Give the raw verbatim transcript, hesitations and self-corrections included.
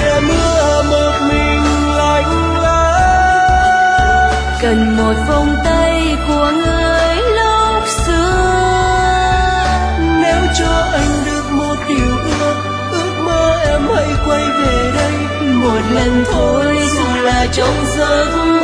khuya mưa một mình lạnh lẽo. Cần một vòng tay của người lúc xưa. Nếu cho anh được một điều ước, ước mơ em hãy quay về đây một lần thôi, dù là trong giấc mơ.